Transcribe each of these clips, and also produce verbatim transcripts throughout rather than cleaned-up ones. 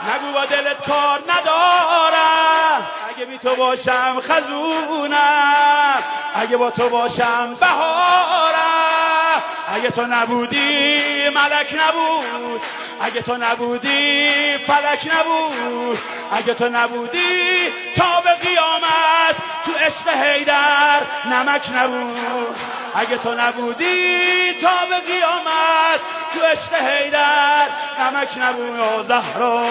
نگو با دلت کار ندارم، اگه بی تو باشم خزونم، اگه با تو باشم بهارم، اگه تو نبودی ملک نبود، اگه تو نبودی فلک نبود، اگه تو نبودی تا به قیامت تو عشق حیدر نمک نبود، اگه تو نبودی تا به قیامت تو عشق حیدر نمک نبود. یا زهرا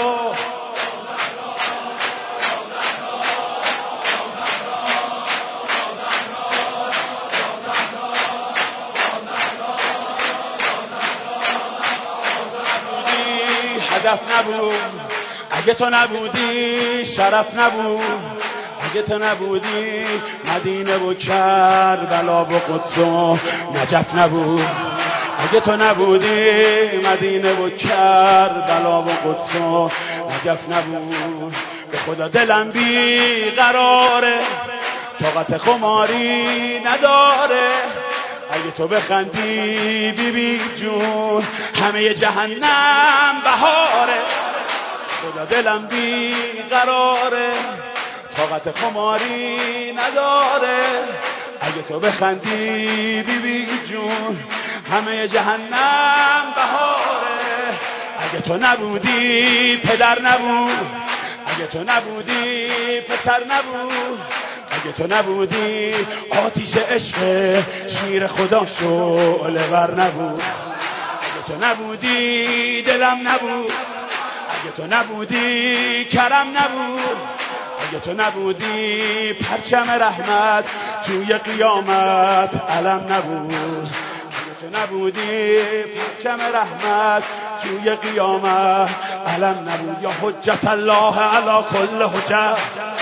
هدف نبود، اگه تو نبودی شرف نبود، اگه تو نبودی مدینه و کربلا و قدس و نجف نبود، اگه تو نبودی مدینه و کربلا و قدس و نجف نبود. به خدا دلم بی قراره، طاقت خماری نداره، اگه تو بخندی بی بی جون همه جهنم بهاره. خدا دلم بی قراره، طاقت خماری نداره، اگه تو بخندی بی بی جون همه جهنم بهاره. اگه تو نبودی پدر نبود، اگه تو نبودی پسر نبود، اگه تو نبودی آتیش عشق شیر خدا شعله ور نبود، اگه تو نبودی دلم نبود، اگه تو نبودی کرم نبود، اگه تو نبودی پرچم رحمت توی قیامت علم نبود، اگه تو نبودی پرچم رحمت توی قیامت علم نبود. یا حجت الله علی کل حجت،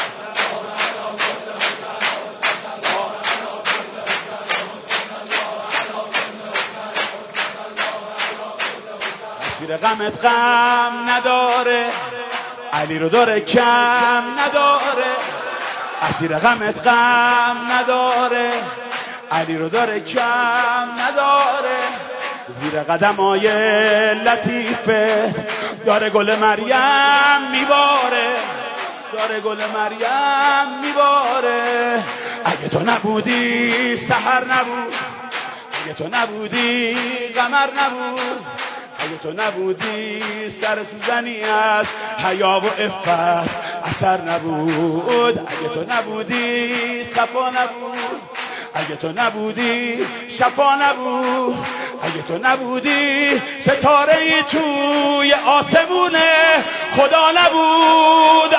اسیر غمت غم نداره، علی رو داره کم نداره، اسیر غمت غم نداره، علی رو داره کم نداره، زیر قدمای لطیفه داره گل مریم میباره، داره گل مریم میباره. اگه تو نبودی سحر نبود، اگه تو نبودی قمر نبود، اگه تو نبودی سر سوزنی از حیا و عفت اثر نبود، اگه تو نبودی صفا نبود، اگه تو نبودی شفا نبود، اگه تو نبودی ستاره ای توی آسمونه خدا نبود،